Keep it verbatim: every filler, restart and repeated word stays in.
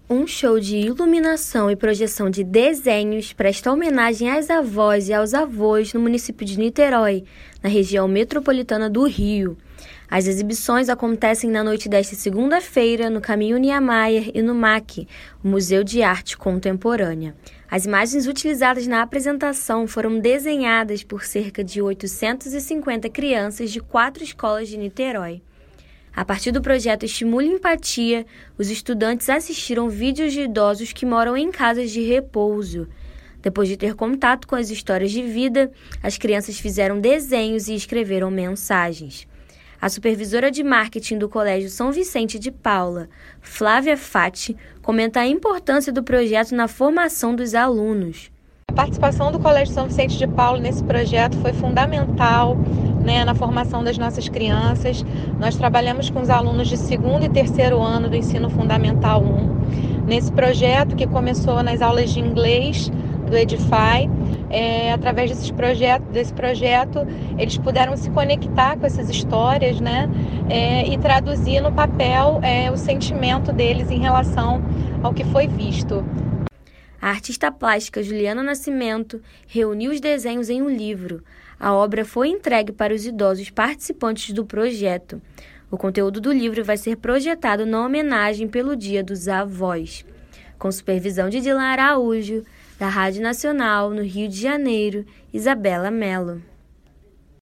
Um show de iluminação e projeção de desenhos presta homenagem às avós e aos avós no município de Niterói, na região metropolitana do Rio. As exibições acontecem na noite desta segunda-feira no Caminho Niemeyer e no M A C, o Museu de Arte Contemporânea. As imagens utilizadas na apresentação foram desenhadas por cerca de oitocentas e cinquenta crianças de quatro escolas de Niterói. A partir do projeto Estimule Empatia, os estudantes assistiram vídeos de idosos que moram em casas de repouso. Depois de ter contato com as histórias de vida, as crianças fizeram desenhos e escreveram mensagens. A supervisora de marketing do Colégio São Vicente de Paula, Flávia Fati, comenta a importância do projeto na formação dos alunos. A participação do Colégio São Vicente de Paula nesse projeto foi fundamental, né, na formação das nossas crianças. Nós trabalhamos com os alunos de segundo e terceiro ano do Ensino Fundamental um. Nesse projeto que começou nas aulas de inglês do Edify, é, através desses projeto, desse projeto, eles puderam se conectar com essas histórias, né, é, e traduzir no papel é, o sentimento deles em relação ao que foi visto. A artista plástica Juliana Nascimento reuniu os desenhos em um livro. A obra foi entregue para os idosos participantes do projeto. O conteúdo do livro vai ser projetado na homenagem pelo Dia dos Avós. Com supervisão de Dilan Araújo, da Rádio Nacional, no Rio de Janeiro, Isabela Mello.